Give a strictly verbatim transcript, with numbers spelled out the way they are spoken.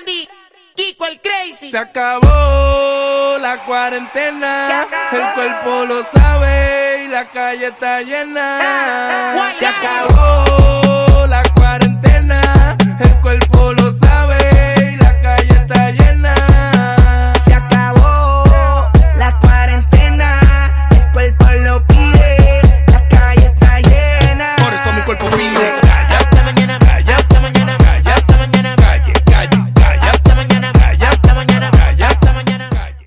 Randy, Kiko el Crazy. Se acabó la cuarentena, el cuerpo lo sabe y la calle está llena. Juan Se Gabriel. acabó la